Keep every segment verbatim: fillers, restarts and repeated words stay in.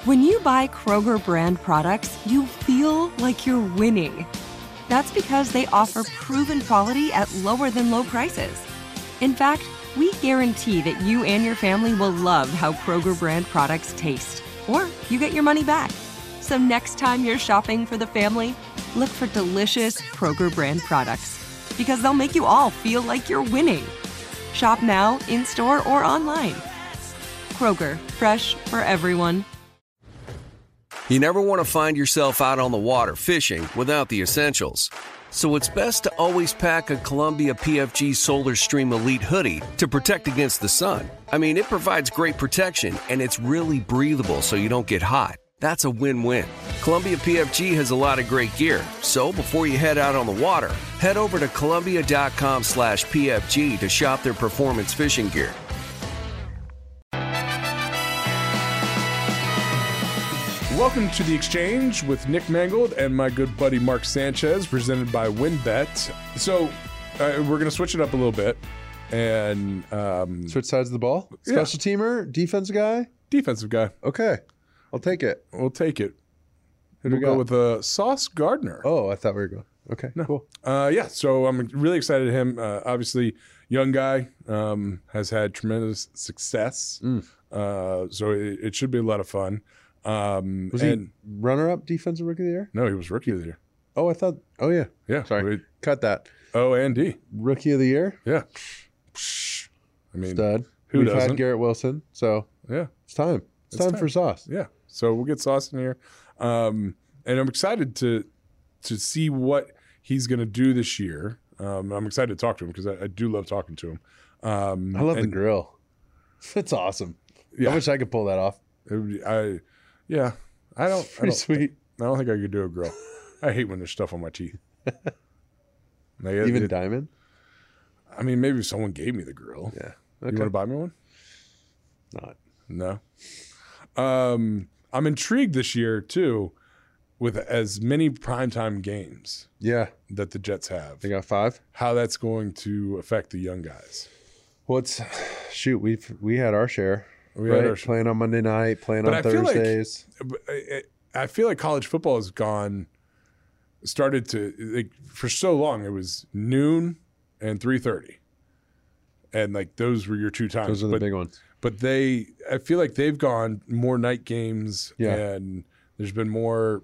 When you buy Kroger brand products, you feel like you're winning. That's because they offer proven quality at lower than low prices. In fact, we guarantee that you and your family will love how Kroger brand products taste, or you get your money back. So next time you're shopping for the family, look for delicious Kroger brand products, because they'll make you all feel like you're winning. Shop now, in-store, or online. Kroger, fresh for everyone. You never want to find yourself out on the water fishing without the essentials. So it's best to always pack a Columbia P F G Solar Stream Elite hoodie to protect against the sun. I mean, it provides great protection, and it's really breathable so you don't get hot. That's a win-win. Columbia P F G has a lot of great gear, so before you head out on the water, head over to Columbia.com slash PFG to shop their performance fishing gear. Welcome to The Exchange with Nick Mangold and my good buddy Mark Sanchez, presented by WynnBET. So uh, we're going to switch it up a little bit and um, switch sides of the ball. Special yeah. teamer, defensive guy, defensive guy. Okay, I'll take it. We'll take it. Who we'll we go got? with uh, Sauce Gardner. Oh, I thought we were going. Okay, no. cool. Uh, yeah, so I'm really excited. Him, uh, obviously, young guy, um, has had tremendous success. Mm. Uh, so it, it should be a lot of fun. Um, was and, he runner-up defensive rookie of the year? No, he was rookie of the year. Oh, I thought. Oh, yeah. Yeah. Sorry. Wait. Cut that. O and D. Rookie of the year? Yeah. I mean, stud. Who We've doesn't? had Garrett Wilson, so yeah, it's time. It's, it's time, time for Sauce. Yeah. So we'll get Sauce in here, um, and I'm excited to to see what he's going to do this year. Um, I'm excited to talk to him because I, I do love talking to him. Um, I love and, the grill. It's awesome. Yeah. I wish I could pull that off. It would be, I, yeah. I don't. Pretty I don't, sweet. I don't think I could do a grill. I hate when there's stuff on my teeth. Like, Even it, diamond? I mean, maybe if someone gave me the grill. Yeah. Okay. You want Okay. to buy me one? Not. No. Um, I'm intrigued this year too, with as many primetime games. Yeah. That the Jets have. They got five. How that's going to affect the young guys. Well, it's shoot. We've we had our share. We right? had our playing on Monday night, playing but on I feel Thursdays. Like, I feel like college football has gone, started to like for so long. It was noon and three thirty, and like those were your two times. Those are the but, big ones. But they, I feel like they've gone more night games, yeah. and there's been more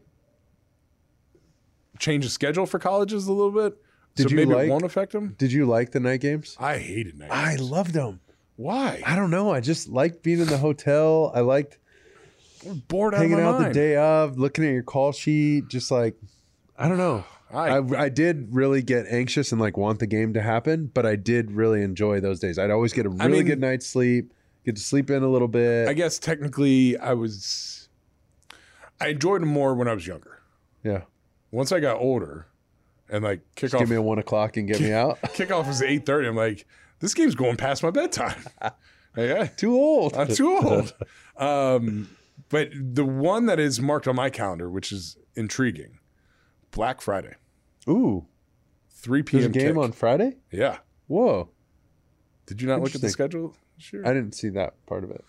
change of schedule for colleges a little bit. Did so you maybe like, it won't affect them. Did you like the night games? I hated night I games. loved them. Why? I don't know. I just liked being in the hotel. I liked I'm bored out hanging of my out mind. the day of, looking at your call sheet, just like, I don't know. I, I, I did really get anxious and like want the game to happen, but I did really enjoy those days. I'd always get a really I mean, good night's sleep, get to sleep in a little bit. I guess technically I was, I enjoyed them more when I was younger. Yeah. Once I got older and like kickoff. Just give me a one o'clock and get me out. Kickoff was eight thirty. I'm like, this game's going past my bedtime. Like, I, too old. I'm too old. um, but the one that is marked on my calendar, which is intriguing, Black Friday. Ooh. three p.m. There's a game kick. on Friday? Yeah. Whoa. Did you not look at the Interesting. schedule? Sure. I didn't see that part of it.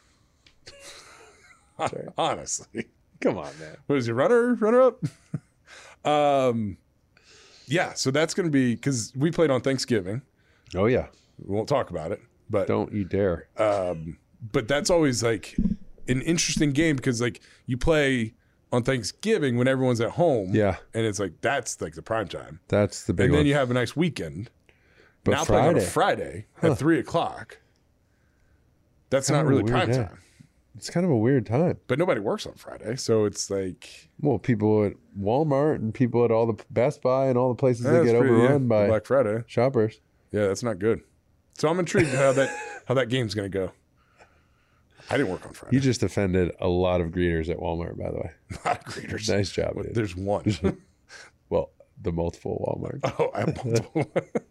Sorry. Honestly. Come on, man. What is it, runner, runner up? um, yeah, so that's going to be, because we played on Thanksgiving. Oh, yeah. We won't talk about it. But Don't you dare. Um, but that's always like an interesting game because like you play on Thanksgiving when everyone's at home. Yeah. And it's like, that's like the prime time. That's the big and one. then you have a nice weekend. But now playing on a Friday. Friday Huh. at three o'clock. That's Kind not of a really weird prime day. time. It's kind of a weird time. But nobody works on Friday. So it's like. Well, people at Walmart and people at all the Best Buy and all the places eh, that it's get pretty- overrun yeah, by Black Friday. shoppers. Yeah, that's not good. So I'm intrigued how that how that game's going to go. I didn't work on Friday. You just offended a lot of greeters at Walmart, by the way. Not greeters. Nice job, Well, dude. There's one. Well, the multiple Walmarts. Oh, I have multiple.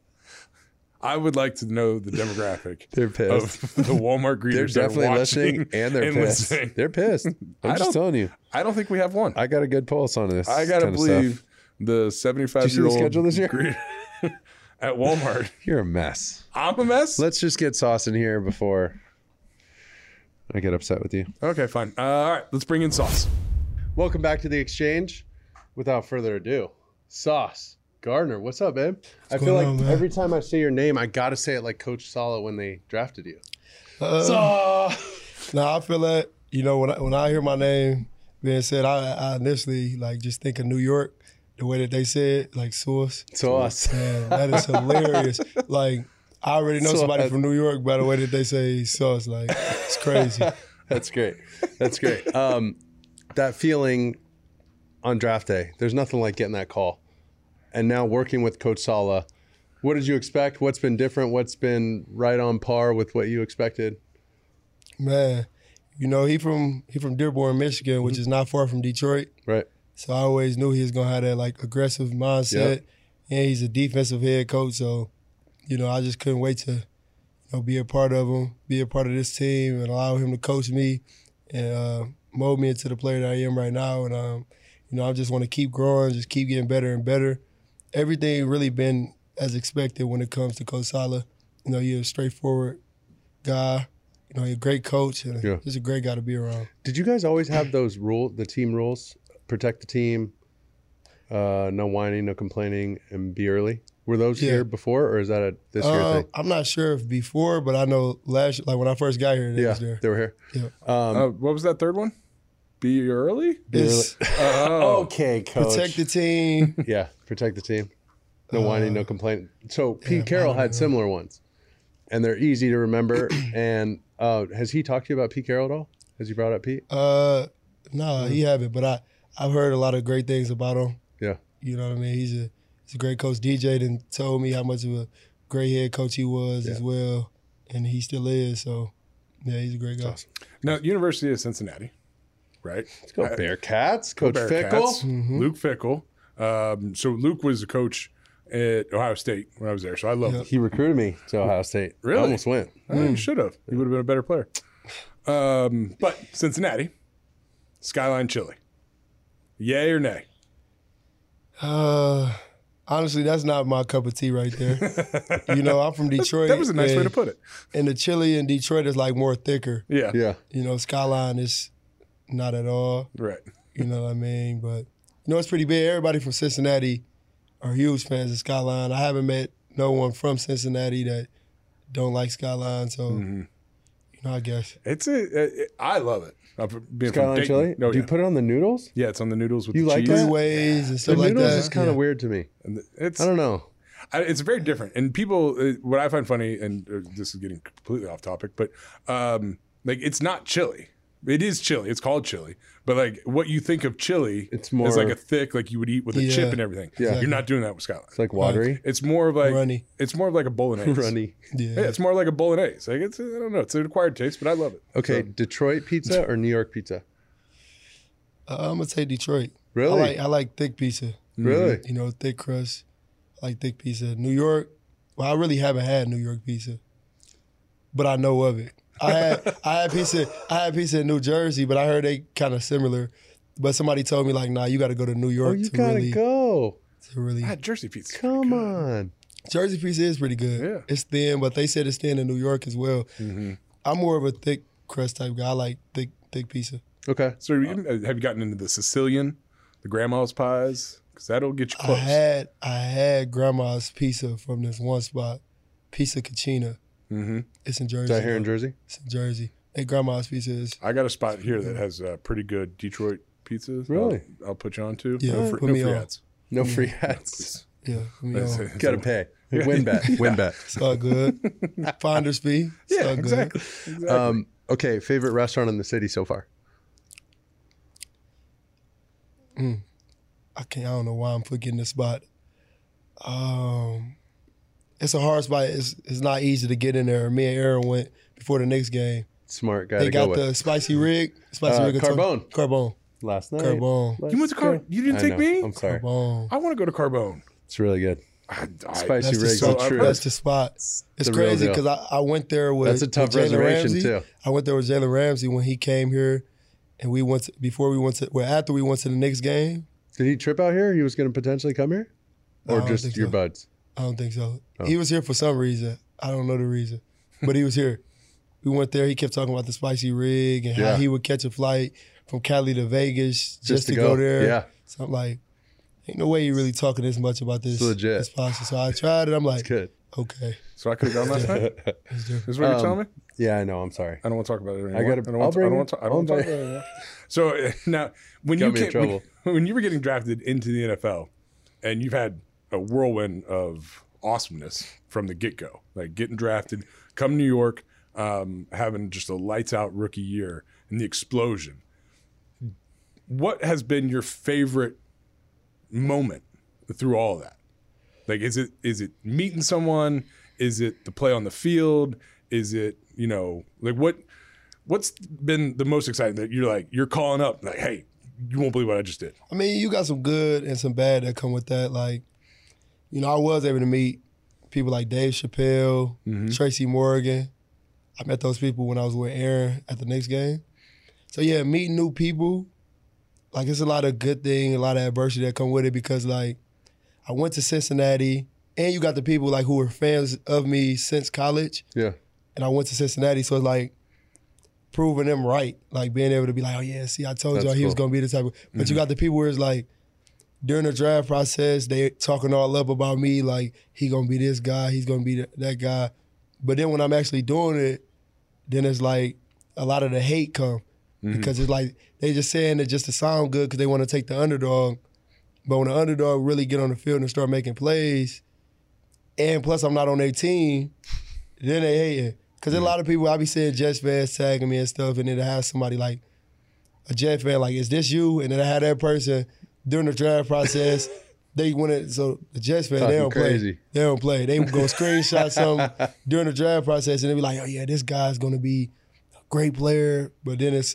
I would like to know the demographic. They're pissed. Of the Walmart greeters. They're that are definitely watching listening, and they're pissed. listening. They're pissed. I'm I just don't- telling you. I don't think we have one. I got a good pulse on this. I gotta kind of believe stuff. the seventy-five Did you see year the old schedule this year? greeter at Walmart. You're a mess. I'm a mess. Let's just get Sauce in here before. I get upset with you. Okay, fine. Uh, all right, let's bring in Sauce. Welcome back to the exchange. Without further ado, Sauce Gardner, what's up, babe? I feel like going on, man? every time I say your name, I gotta say it like Coach Sala when they drafted you. Uh, Sauce. Now I feel that, you know, when I, when I hear my name being said, I, I initially like just think of New York, the way that they say it, like Sauce. Sauce. Man, that is hilarious. Like, I already know Sauce. somebody from New York by the way that they say Sauce. Like, it's crazy. That's great. That's great. Um, that feeling on draft day, there's nothing like getting that call. And now working with Coach Sala, what did you expect? What's been different? What's been right on par with what you expected? Man, you know, he from he from Dearborn, Michigan, which is not far from Detroit. Right. So I always knew he was gonna have that like aggressive mindset. Yep. And he's a defensive head coach, so you know, I just couldn't wait to, you know, be a part of him, be a part of this team, and allow him to coach me and uh, mold me into the player that I am right now. And um, you know, I just want to keep growing, just keep getting better and better. Everything really been as expected when it comes to Coach Sala. You know, you're a straightforward guy. You know, you're a great coach, and Yeah. just a great guy to be around. Did you guys always have those rules, the team rules? Protect the team, uh, no whining, no complaining, and be early? Were those Yeah. here before, or is that a this year Uh, thing? I'm not sure if before, but I know last, like when I first got here, they Yeah, was there. they were here. Yeah. Um, Uh, what was that third one? Be early? It's Oh, okay, coach. protect the team. Yeah, protect the team. No whining, no complaining. So Pete yeah, Carroll I don't had know. similar ones, and they're easy to remember. and uh, has he talked to you about Pete Carroll at all? Has he brought up Pete? Uh, no, he haven't, but I I've heard a lot of great things about him. Yeah. You know what I mean? He's a he's a great coach. D J then told me how much of a great head coach he was Yeah. as well, and he still is. So yeah, he's a great guy. now University of Cincinnati, right? Let's go Uh, Bearcats, Coach Bearcats, Fickle. Mm-hmm. Luke Fickle. Um, so Luke was a coach at Ohio State when I was there, so I love Yep. him. He recruited me to Ohio State. Really? I almost went. Oh, you should have. You would have been a better player. Um, but Cincinnati, Skyline Chili. Yay or nay? Uh, honestly, that's not my cup of tea right there. You know, I'm from Detroit. That was a nice way and- to put it. And the chili in Detroit is like more thicker. Yeah. Yeah. You know, Skyline is not at all. Right. You know what I mean? But you know, it's pretty big. Everybody from Cincinnati are huge fans of Skyline. I haven't met no one from Cincinnati that don't like Skyline. So, Mm-hmm. you know, I guess. It's a. It, I love it. I'm from- being from Skyline Dayton. chili? No, Do you yeah. put it on the noodles? yeah, it's on the noodles with You the like cheese. that? Three ways and The stuff like noodles that. is kind of Yeah. weird to me. And the- It's I don't know. I, it's very different. And people, uh, what I find funny, and uh, this is getting completely off topic, but um, like it's not chili. It is chili. It's called chili. But like what you think of chili, It's more- is like a thick, like you would eat with a Yeah. chip and everything. Yeah. You're not doing that with Skyline. It's like watery, It's more of like Runny. It's more of like a bolognese. runny. Yeah. Yeah, it's more like a bolognese. Like it's I don't know. It's an acquired taste, but I love it. Okay, So, Detroit pizza or New York pizza? Uh, I'm going to say Detroit. Really? I like, I like thick pizza. Really? You know, thick crust. I like thick pizza. New York, well, I really haven't had New York pizza, but I know of it. I had I had pizza I had pizza in New Jersey, but I heard they kind of similar. But somebody told me like, nah, you got to go to New Oh, York you to gotta really go. to really. I had Jersey pizza. Come on. Jersey pizza is pretty good. Yeah. It's thin, but they said it's thin in New York as well. Mm-hmm. I'm more of a thick crust type guy. I like thick thick pizza. Okay. So you, uh, have you gotten into the Sicilian, the grandma's pies? Because that'll get you I close. had I had grandma's pizza from this one spot, Pizza Cucina. Mm-hmm. It's in Is Jersey. that here in Jersey? It's in Jersey. Hey, grandma's pizza is. I got a spot here that has uh, pretty good Detroit pizzas. Really? I'll, I'll put you on to. Yeah, no, fr- put no me free on. ads. No free Please. hats. Yeah, let me That's know. it. Gotta pay. Win bet. Win bet. It's all good. Finder's fee. It's Yeah, all good. exactly. exactly. Um, okay, favorite restaurant in the city so far? I can't. I don't know why I'm forgetting this spot. Um, it's a hard spot. It's it's not easy to get in there. Me and Aaron went before the next game. Smart guy They to go got with. the spicy rig, spicy Uh, rig. Carbone. Carbone. Last night. Carbone. you went to Car. You didn't I take know. me. I'm sorry. Carbone. I want to go to Carbone. It's really good. I, I, Spicy That's the, rigs. so the I've truth. heard. that's the spot. It's the real crazy deal. because I, I went there with That's a tough with Jalen reservation, Ramsey. too. I went there with Jalen Ramsey when he came here, and we went to, before we went to well after we went to the Knicks game. Did he trip out here? He was going to potentially come here, No, I or don't just think your so. buds? I don't think so. Oh. He was here for some reason. I don't know the reason, but he was here. we went there. He kept talking about the spicy rig and Yeah. how he would catch a flight from Cali to Vegas just, Just to, to go. go. there. Yeah. So I'm like, ain't no way you really talking this much about this. It's legit. This pasta. So I tried it. I'm like, Good. okay. So I could have gone last night. Let's do it. This is what you're Um, telling me. Yeah, I know. I'm sorry. I don't want to talk about it anymore. I gotta- I don't I'll want to, I bring don't it. want to, I don't want to I'll talk about it anymore. So uh, now, when Got you me in came, when, trouble. when you were getting drafted into the N F L, and you've had a whirlwind of awesomeness from the get go, like getting drafted, come to New York, um, having just a lights out rookie year, and the explosion. What has been your favorite moment through all of that? Like, is it is it meeting someone? Is it the play on the field? Is it, you know, like what what's been the most exciting that you're like you're calling up like, hey, you won't believe what I just did? I mean, you got some good and some bad that come with that. Like, you know, I was able to meet people like Dave Chappelle, Tracy Morgan. I met those people when I was with Aaron at the Knicks game. So yeah, meeting new people, like it's a lot of good thing, a lot of adversity that come with it because like I went to Cincinnati and you got the people like who were fans of me since college Yeah. and I went to Cincinnati. So it's like proving them right, like being able to be like, oh yeah, see, I told That's y'all he was cool. gonna be the type of, but you got the people where it's like, during the draft process, they talking all up about me, like he gonna be this guy, he's gonna be th- that guy. But then when I'm actually doing it, then it's like a lot of the hate come because it's like they just saying it just to sound good because they want to take the underdog. But when the underdog really get on the field and start making plays, and plus I'm not on their team, then they hating. Because a lot of people, I be seeing Jets fans tagging me and stuff, and then I have somebody like a Jet fan like, is this you? And then I had that person during the draft process, they went it, so the Jets fan, Talking they don't crazy. play. They don't play. They go screenshot something during the draft process and they be like, oh yeah, this guy's gonna be a great player. But then it's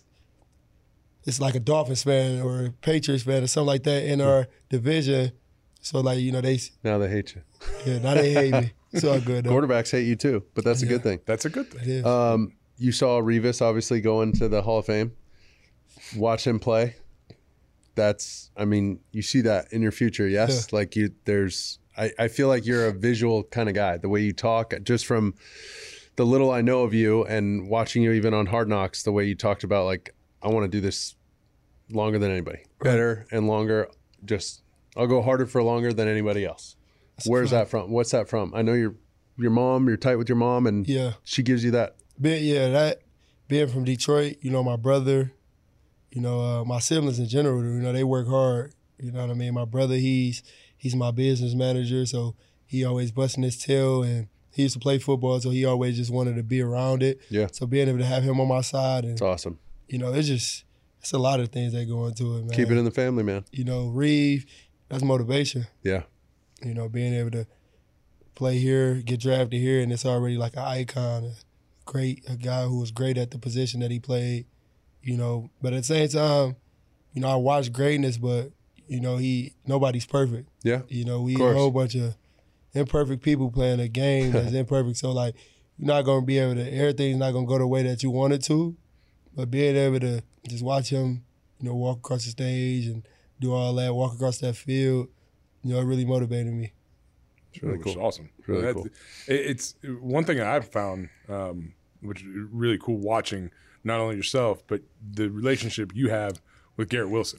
it's like a Dolphins fan or a Patriots fan or something like that in our division. So like, you know, they Now they hate you. yeah, now they hate me. It's all good though. Quarterbacks hate you too, but that's a good thing. That's a good It thing. is. Um, you saw Revis obviously go into the Hall of Fame. Watch him play. That's, I mean, you see that in your future, yes? Like you, there's, I, I feel like you're a visual kind of guy. The way you talk, just from the little I know of you and watching you even on Hard Knocks, the way you talked about like, I want to do this longer than anybody, better and longer. Just, I'll go harder for longer than anybody else. Where's that from? What's that from? I know you're, your mom, you're tight with your mom and Yeah. she gives you that. Being, yeah, that being from Detroit, you know, my brother, you know, uh, my siblings in general, you know, they work hard. You know what I mean? My brother, he's he's my business manager, so he always busting his tail, and he used to play football, so he always just wanted to be around it. Yeah. So being able to have him on my side, and It's awesome. you know, it's just it's a lot of things that go into it, man. Keep it in the family, man. You know, Reeve, that's motivation. Yeah. You know, being able to play here, get drafted here, and it's already like an icon, a great, a guy who was great at the position that he played, you know. But at the same time, you know, I watch greatness, but, you know, he nobody's perfect. Yeah. You know, we a course. whole bunch of imperfect people playing a game that's imperfect. So, like, you're not going to be able to, everything's not going to go the way that you want it to, but being able to just watch him, you know, walk across the stage and do all that, walk across that field, you know, it really motivated me. It's really Which is cool. Awesome. Really That- cool. it- It's one thing I've found, um, which is really cool watching not only yourself, but the relationship you have with Garrett Wilson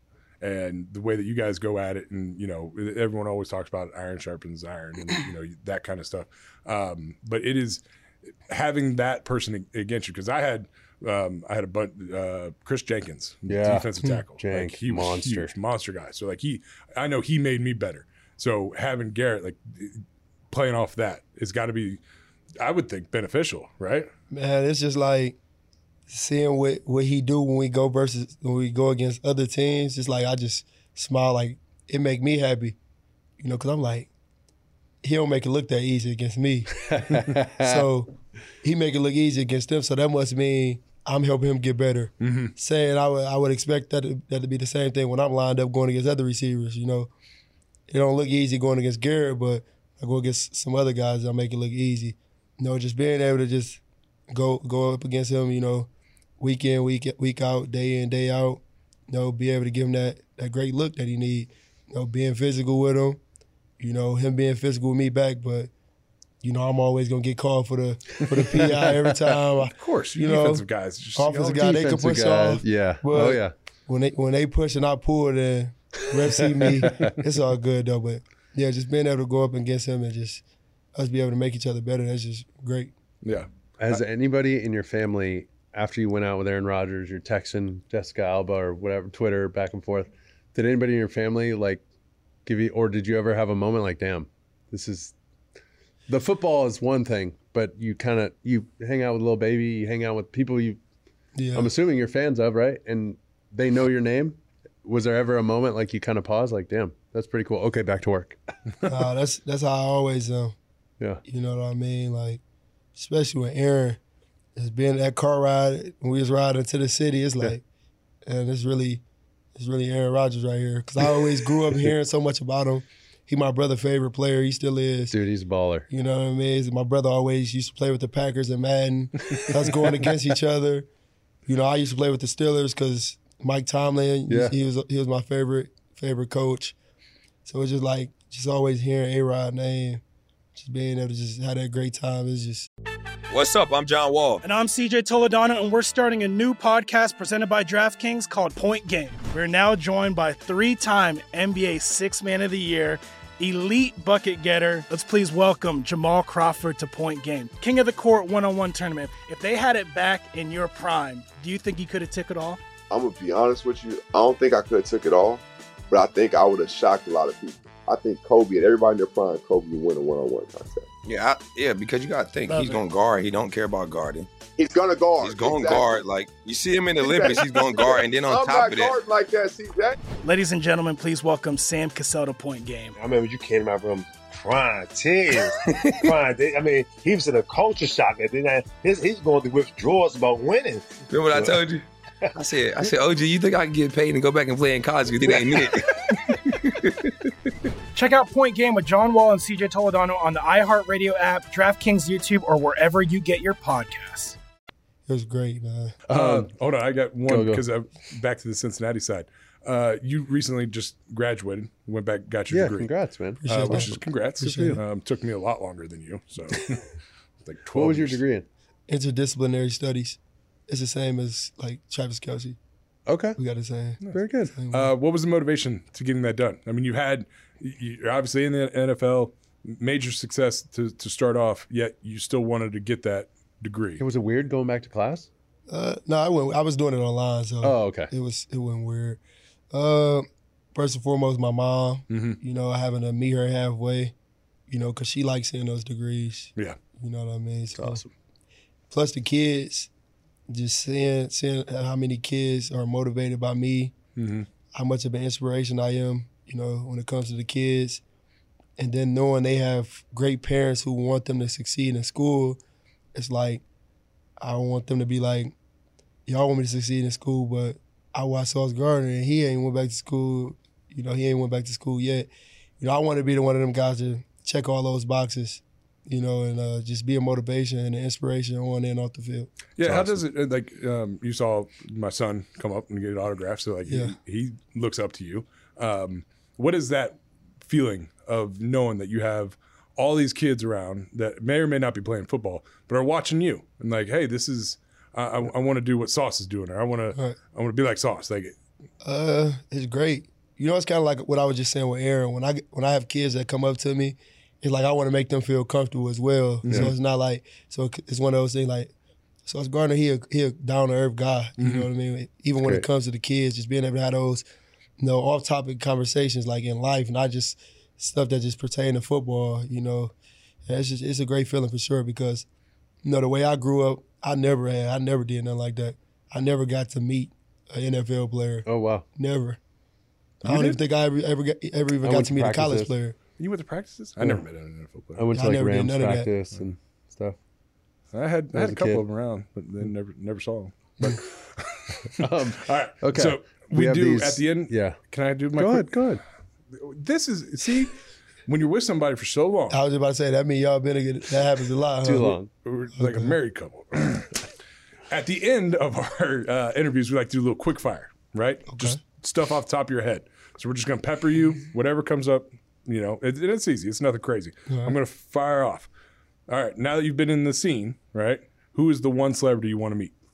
and the way that you guys go at it. And, you know, everyone always talks about iron sharpens iron and, you know, that kind of stuff. Um, but it is having that person against you. Cause I had, um, I had a bunch, uh, Chris Jenkins, Yeah. defensive tackle. Jank, like he was monster. huge, monster guy. So like he, I know he made me better. So having Garrett, like playing off that, it's got to be, I would think, beneficial, right? Man, it's just like seeing what, what he do when we go versus when we go against other teams. It's like I just smile, like it make me happy, you know, because I'm like, he don't make it look that easy against me. So he make it look easy against them. So that must mean I'm helping him get better. Mm-hmm. Saying I would I would expect that to, that to be the same thing when I'm lined up going against other receivers. You know, it don't look easy going against Garrett, but I go against some other guys that make it look easy. You know, just being able to just go go up against him, you know, week in, week week out, day in, day out. You know, be able to give him that that great look that he need. You know, being physical with him. You know, him being physical with me back, but you know, I'm always gonna get called for the for the P I every time. Of course, you you know, defensive guys. Just, offensive you know, guy, they can push guys. off. Yeah. But Oh yeah. When they when they push and I pull, then ref see me. It's all good though. But yeah, just being able to go up against him and just us be able to make each other better, that's just great. Yeah. Has anybody in your family, after you went out with Aaron Rodgers, you're texting Jessica Alba or whatever, Twitter, back and forth, did anybody in your family like give you, or did you ever have a moment like, damn, this is, the football is one thing, but you kind of, you hang out with a little baby, you hang out with people you, Yeah. I'm assuming you're fans of, right? And they know your name. Was there ever a moment like you kind of pause, like, damn, that's pretty cool. Okay, back to work. uh, that's that's how I always am. Yeah. You know what I mean? Like, especially when Aaron has been that car ride when we was riding to the city. It's like, and it's really, it's really Aaron Rodgers right here. Because I always grew up hearing so much about him. He my brother's favorite player. He still is. Dude, he's a baller. You know what I mean? My brother always used to play with the Packers and Madden. Us going against each other. You know, I used to play with the Steelers because Mike Tomlin, Yeah. he was he was my favorite favorite coach. So it's just like, just always hearing A-Rod name, just being able to just have that great time is just. What's up? I'm John Wall. And I'm C J Toledano, and we're starting a new podcast presented by DraftKings called Point Game. We're now joined by three-time N B A Sixth Man of the Year, elite bucket getter. Let's please welcome Jamal Crawford to Point Game. King of the Court one-on-one tournament. If they had it back in your prime, do you think you could have took it all? I'm going to be honest with you. I don't think I could have took it all, but I think I would have shocked a lot of people. I think Kobe and everybody in their prime, Kobe would win a one-on-one contest. Yeah, I, yeah, because you got to think, Love he's it. going to guard. He don't care about guarding. He's going to guard. He's going to Exactly. guard. Like, you see him in the Olympics, he's going to guard. And then on I'm top not of that, guarding like that, C J. Ladies and gentlemen, please welcome Sam Cassell to Point Game. I remember you came in my room crying, tears, crying. I mean, he was in a culture shock. And then I, his, he's going through withdrawals about winning. remember what I told you? I said, I said, O G, you think I can get paid and go back and play in college because it ain't it? Check out Point Game with John Wall and C J Toledano on the iHeartRadio app, DraftKings YouTube, or wherever you get your podcasts. It was great, man. Uh, hold on, I got one Go, go. because I'm back to the Cincinnati side. Uh, you recently just graduated, went back, got your Yeah, degree. congrats, man. Uh, Appreciate which that. is congrats. Appreciate it. Um, took me a lot longer than you, so like twelve. What was your years. degree in? Interdisciplinary studies. It's the same as like Travis Kelce. Okay. We got the same. Very good. same Uh, what was the motivation to getting that done? I mean, you had you're obviously in the N F L, major success to to start off, yet you still wanted to get that degree. Was it weird going back to class? Uh, no, I went. I was doing it online, so Oh, okay. it was it wasn't weird. Uh, first and foremost, my mom. Mhm. You know, having to meet her halfway. You know, because she likes seeing those degrees. Yeah. You know what I mean? So, Awesome. plus the kids, just seeing seeing how many kids are motivated by me, Mhm. how much of an inspiration I am. You know, when it comes to the kids, and then knowing they have great parents who want them to succeed in school, it's like I want them to be like, y'all want me to succeed in school, but I watch Sauce Gardner and he ain't went back to school. You know, he ain't went back to school yet. You know, I want to be the one of them guys to check all those boxes, you know, and uh, just be a motivation and an inspiration on and off the field. Yeah, That's how awesome. does it uh, like? Um, you saw my son come up and get autographs, so like Yeah. he, he looks up to you. Um, what is that feeling of knowing that you have all these kids around that may or may not be playing football, but are watching you and like, hey, this is I, I, I want to do what Sauce is doing, or I want to Right. I want to be like Sauce. Like, Uh, it's great. You know, it's kind of like what I was just saying with Aaron. When I when I have kids that come up to me, it's like I want to make them feel comfortable as well. So it's not like so it's one of those things like. So it's Gardner. He a, he a down to earth guy. You know what I mean? Even when great. it comes to the kids, just being able to have those, you know, off topic conversations like in life, not just stuff that just pertain to football. You know, and it's just it's a great feeling for sure because, you know, the way I grew up, I never had, I never did nothing like that. I never got to meet an N F L player. Oh, wow. Never. I don't even think I ever ever, got, ever even I got went to to meet a college practices. player. you went to practices? I never met an N F L player. I went to I like never did Rams none of that. practice and stuff. I had I As had a a couple kid. of them around, but then never never saw them. But Um, all right, okay. So we, have do these- at the end. Yeah. Can I do my? Go ahead. quick- Go ahead. This is see when you're with somebody for so long. I was about to say that mean y'all been together. That happens a lot. Too huh? long. We're like a married couple. At the end of our uh, interviews, we like to do a little quick fire, right? Just stuff off the top of your head. So we're just going to pepper you, whatever comes up. You know, it, it's easy. It's nothing crazy. I'm going to fire off. All right. Now that you've been in the scene, right? Who is the one celebrity you want to meet?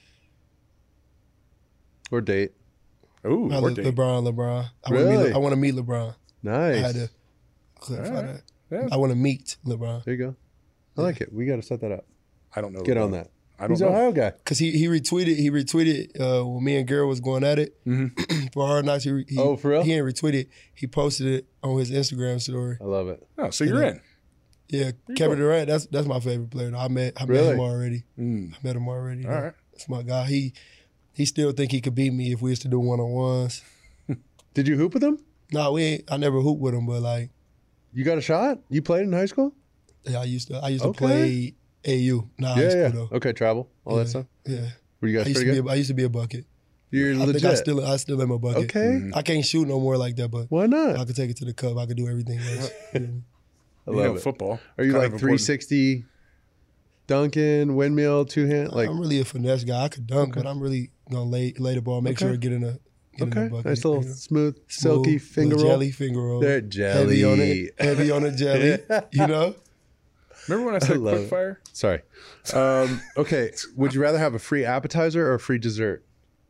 Or date. Ooh, I or Le- date. LeBron, LeBron. I Really? want to meet. Le- I want to meet LeBron. Nice. I had to clarify All right. that. Yeah. I want to meet LeBron There you go. I like it. We got to set that up. I don't know. Get LeBron. on that. I don't He's know. an Ohio guy. because he he retweeted he retweeted uh, when me and Garrett was going at it for Hard Knocks. He, he, Oh, for real? He didn't retweet it. He posted it on his Instagram story. I love it. Oh, so you're in. Yeah, Kevin Durant. That's that's my favorite player. I met I met Really? him already. Mm. I met him already. All right. That's my guy. He he still think he could beat me if we used to do one on ones. Did you hoop with him? No, we ain't. I never hooped with him, but like You got a shot? You played in high school? yeah, I used to I used to Okay. play A U. Not high yeah, school yeah. though. Okay, travel, all yeah, that stuff. Yeah. Were you I guys used to pretty be good? a, I used to be a bucket. You're I legit. think I still I still am a bucket. Okay. I can't shoot no more like that, but Why I not? could take it to the cup. I could do everything else. Yeah. I You love know, it. football. Are you Kind like of three important. sixty dunking, windmill, two hand? Like I'm really a finesse guy. I could dunk, Okay. but I'm really gonna lay lay the ball, make Okay. sure it get in a get in okay, the bucket. nice little you know? smooth, silky Smooth, finger little roll. jelly finger roll. There, jelly. Heavy on it. Heavy on the jelly. You know. Remember when I said love quick it. fire? Sorry. Um, okay, would you rather have a free appetizer or a free dessert?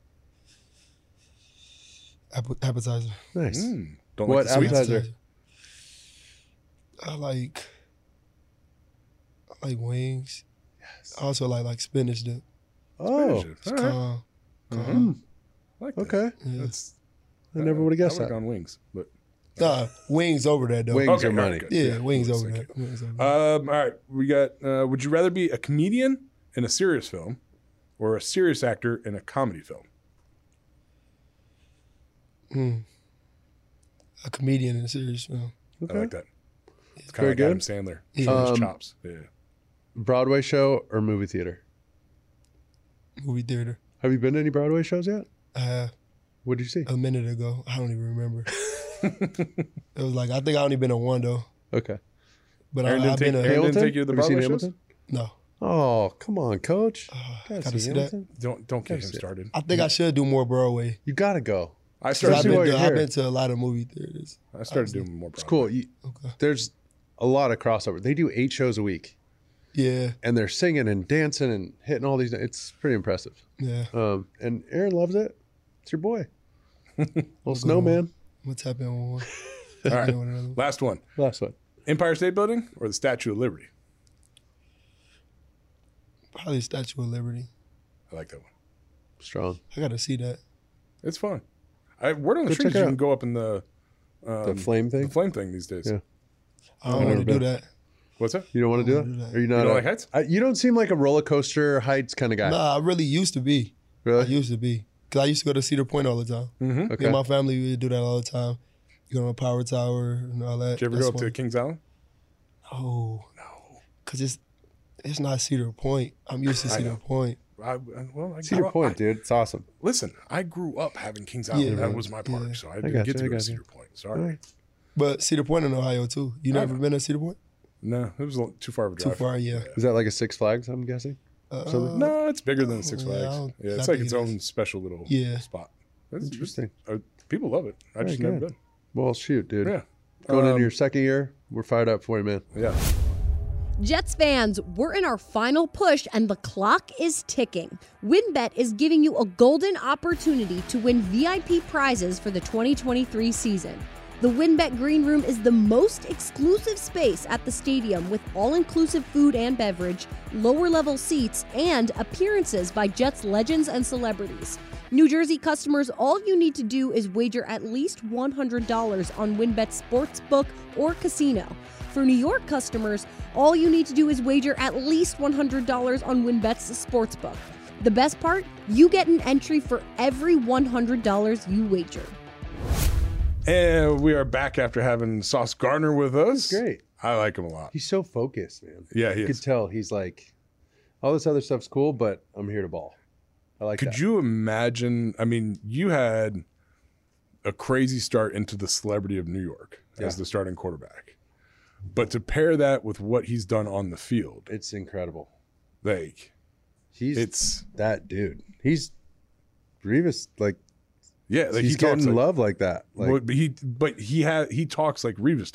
App- appetizer. Nice. Mm. Don't What like the sweets? appetizer? I like. I like wings. Yes. I also like like spinach dip. Oh, Spinach. It's All right. calm. calm. mm, I like that. okay. Yeah. That's, I never would have guessed I like that. on wings, but Nah, wings over that though. Wings Okay, are all right, money. good. Yeah, wings Yes, over thank that. Wings over that. Um, all right, we got. Uh, would you rather be a comedian in a serious film, or a serious actor in a comedy film? Mm. A comedian in a serious film. I like that. It's kind Very of like Adam good. Sandler. Yeah. Showing his Um, chops. Yeah. Broadway show or movie theater? Movie theater. Have you been to any Broadway shows yet? I have What did you see? a minute ago. I don't even remember. It was like I think I only been to one though. Okay. But Aaron I, didn't I've take, been to Aaron Hamilton? didn't take you to the Have you seen Broadway shows? Hamilton? no. Oh, come on, coach. Uh, Gotta gotta see see that. Hamilton. Don't don't get Gotta him see it. started. I think I should do more Broadway. You gotta go. I 'Cause started. I've Especially been, while to, you're I've here. been to a lot of movie theaters. I started doing more. It's Broadway. cool. You, Okay. there's a lot of crossover. They do eight shows a week, Yeah, and they're singing and dancing and hitting all these. It's pretty impressive. yeah. Um, and Aaron loves it. It's your boy, little snowman. I'm gonna tap in on one. All right, Tap in on another one. last one: Last one. Empire State Building or the Statue of Liberty? Probably Statue of Liberty. I like that one. Strong. I gotta see that. It's fun. I word on the Go street check is it you out. can go up in the um, The flame thing? The flame thing these days. Yeah. I don't I've want never to do been. that. What's that? You don't want to do I don't that? wanna do that. Are you not? You don't a- like heights? I, you don't seem like a roller coaster heights kind of guy. Nah, I really used to be. I Really? used to be. Cause I used to go to Cedar Point all the time. Mm-hmm. Me Okay. and my family we would do that all the time. You go on a power tower and all that. Did you ever That's go up to fun. Kings Island? No, no. Cause it's it's not Cedar Point. I'm used to I Cedar know. Point. I, I- well, I Cedar grew up- Point, I- dude. It's awesome. Listen, I grew up having Kings Island. Yeah. that was my park, Yeah. so I I didn't got get you, to I go to got you. Cedar Point. Sorry. All right. But Cedar Point in Ohio too. You I never know. been to Cedar Point? No, it was a little too far of a Too drive. far, yeah. Is that like a Six Flags? I'm guessing. Uh, Something? No, it's bigger than Six Yeah, I Flags. don't- Yeah, I it's like think its it own special little Yeah. spot. It's just- Interesting. uh, people love it. I just Very never good. been. Well, shoot, dude. Yeah. Going Um, into your second year, we're fired up for you, man. Yeah. Jets fans, we're in our final push and the clock is ticking. WynnBET is giving you a golden opportunity to win V I P prizes for the twenty twenty-three season. The WynnBET Green Room is the most exclusive space at the stadium with all-inclusive food and beverage, lower-level seats, and appearances by Jets legends and celebrities. New Jersey customers, all you need to do is wager at least one hundred dollars on WynnBET Sportsbook or Casino. For New York customers, all you need to do is wager at least one hundred dollars on WynnBET's Sportsbook. The best part? You get an entry for every one hundred dollars you wager. And we are back after having Sauce Gardner with us. Great. I like him a lot. He's so focused, man. Yeah, he You is. could tell he's like, all this other stuff's cool, but I'm here to ball. I like Could that. you imagine? I mean, you had a crazy start into the celebrity of New York as Yeah. the starting quarterback. But to pair that with what he's done on the field, It's incredible. like, He's it's, that dude. He's Revis, like, yeah, like he's he talks getting like, love like that. Like, well, but he, but he had, he talks like Revis talked.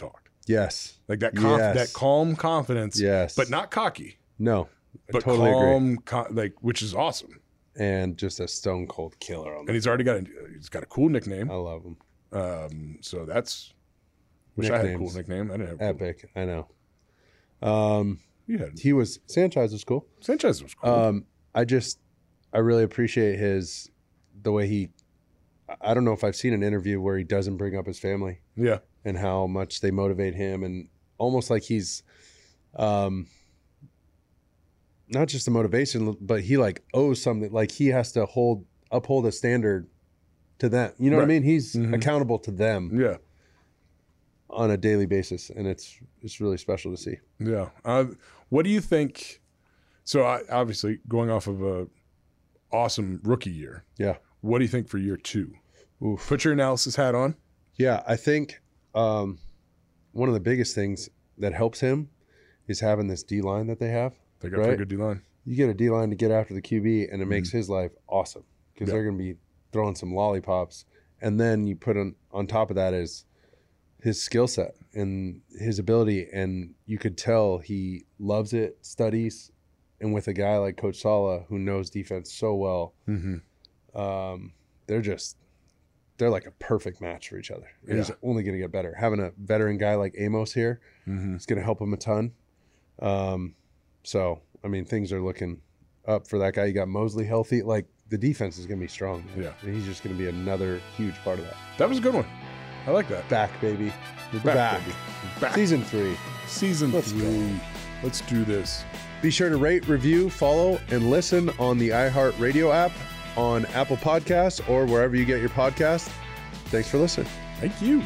Yes. Like that conf- Yes. that calm confidence. Yes. But not cocky. No. I But totally calm, agree. co- like which is awesome. And just a stone cold killer on And the he's already got a he's got a cool nickname. I love him. Um, so that's wish I had a cool Nicknames. nickname. I didn't have a cool. Epic. I know. Um, You had he was Sanchez was cool. Sanchez was cool. Um, I just I really appreciate his the way he. I don't know if I've seen an interview where he doesn't bring up his family. Yeah. And how much they motivate him, and almost like he's, um, not just the motivation, but he like owes something. Like he has to hold uphold a standard to them. You know what I Right. mean? He's Mhm. accountable to them. Yeah. On a daily basis, and it's it's really special to see. Yeah. Uh, what do you think? So I, obviously, going off of a awesome rookie year. Yeah. What do you think for year two? Oof. Put your analysis hat on. Yeah, I think um, one of the biggest things that helps him is having this D line that they have. They got a right? pretty good D line. You get a D line to get after the Q B, and it makes his life awesome because Yeah. they're going to be throwing some lollipops, and then you put on on top of that is his skill set and his ability, and you could tell he loves it, studies, and with a guy like Coach Sala who knows defense so well, Mm-hmm. um, they're just they're like a perfect match for each other. And he's Yeah. only going to get better. Having a veteran guy like Amos here, Mm-hmm. it's going to help him a ton. Um, so I mean, things are looking up for that guy. You got Mosley healthy. Like the defense is going to be strong. Yeah. And he's just going to be another huge part of that. That was a good one. I like that. Back, baby. We're Back, back. baby. Back. Season three. Season Let's three. go. Let's do this. Be sure to rate, review, follow, and listen on the iHeartRadio app, on Apple Podcasts, or wherever you get your podcasts. Thanks for listening. Thank you.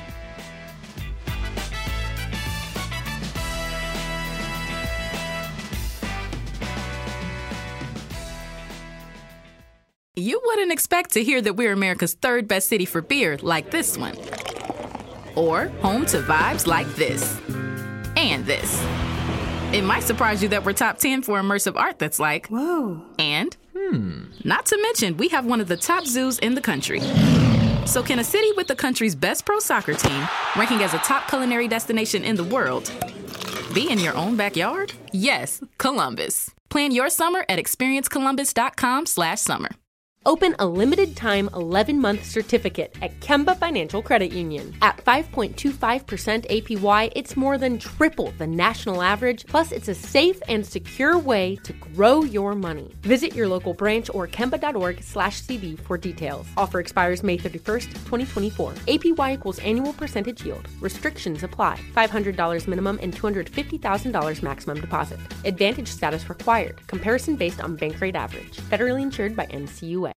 You wouldn't expect to hear that we're America's third best city for beer like this one. Or home to vibes like this. And this. It might surprise you that we're top ten for immersive art that's like, whoa. And, hmm. Not to mention, we have one of the top zoos in the country. So can a city with the country's best pro soccer team, ranking as a top culinary destination in the world, be in your own backyard? Yes, Columbus. Plan your summer at experience columbus dot com slash summer. Open a limited-time eleven-month certificate at Kemba Financial Credit Union. At five point two five percent A P Y, it's more than triple the national average, plus it's a safe and secure way to grow your money. Visit your local branch or kemba.org slash CD for details. Offer expires May thirty-first, twenty twenty-four. A P Y equals annual percentage yield. Restrictions apply. five hundred dollars minimum and two hundred fifty thousand dollars maximum deposit. Advantage status required. Comparison based on bank rate average. Federally insured by N C U A.